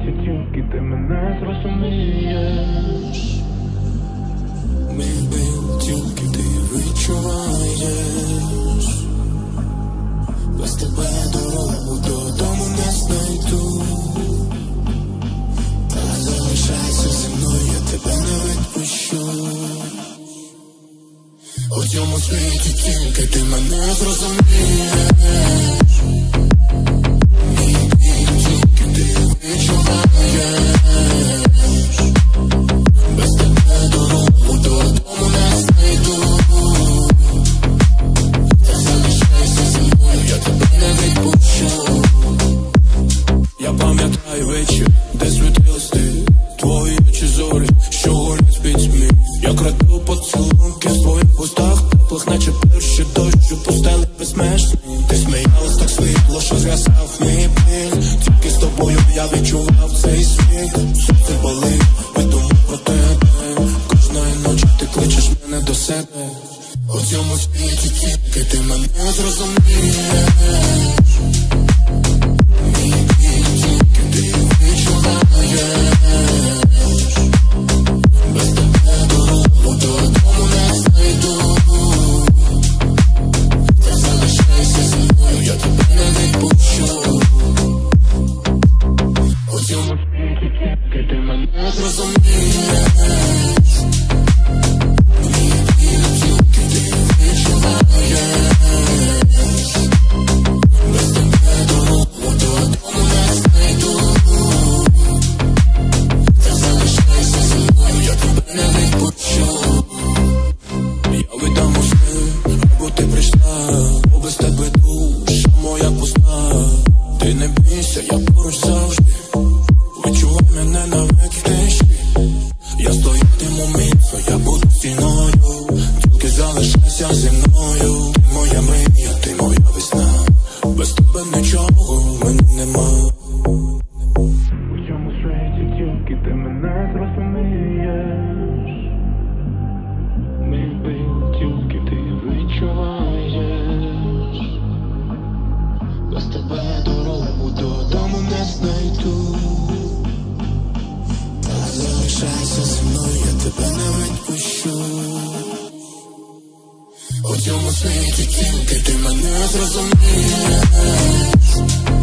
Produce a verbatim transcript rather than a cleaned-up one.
світі тільки ти мене зрозумієш. Мій біль тільки ти відчуваєш. Без тебе дорогу додому не знайду. Та залишайся зі мною, я тебе не відпущу. У цьому світі тільки ти мене зрозумієш. Мій біль тільки ти відчуваєш. Без тебе дорогу додому не знайду. Та залишайся зі мною, я тебе не відпущу. Я пам'ятаю вечір, де світилась ти, твої очі зорі, що горять пітьмі. Я краду поцілунки в твоїх устах теплих, наче перші дощу пустели безмежні. Ти сміялась так світло, що згасав мій біль. Тільки з тобою я відчував цей світ. Серце болить, видумав про тебе. Кожної ночі ти кличеш мене до себе. У цьому світі тільки ти мене зрозумієш. Мій біль тільки ти відчуваєш. Без тебе дорогу додому не знайду. Та залишайся зі мною, я тебе не відпущу. У цьому світі тільки ти мене зрозумієш. Мій біль тільки ти відчуваєш. Без тебе дорогу додому не знайду. Та залишайся зі мною, я тебе не відпущу. Я віддам усе, або ти прийшла, бо без тебе душа моя пуста. Ти не бійся, я поруч завжди. Відчувай мене навіть в тиші. Я стоятиму міцно, я буду стіною. Тільки залишайся зі мною. Ти моя мрія, ти моя весна. Без тебе нічого в мене нема. У цьому світі тільки ти мене зрозумієш. Мій біль тільки ти відчуваєш. Без тебе дорогу додому не знайду. Та залишайся зі мною, я тебе не відпущу. У цьому світі тільки ти мене зрозумієш.